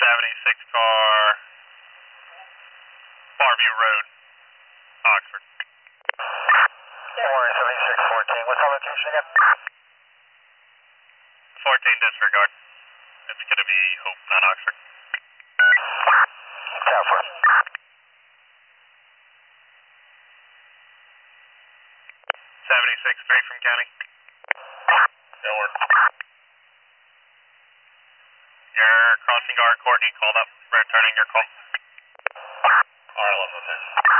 76 car, Farview Road, Oxford. January 7614, what's our location again? 14 disregard. It's going to be Hope, not Oxford. Southwest. 76 straight from county. Nowhere. Your crossing guard, Courtney, called up, returning your call. R11, okay.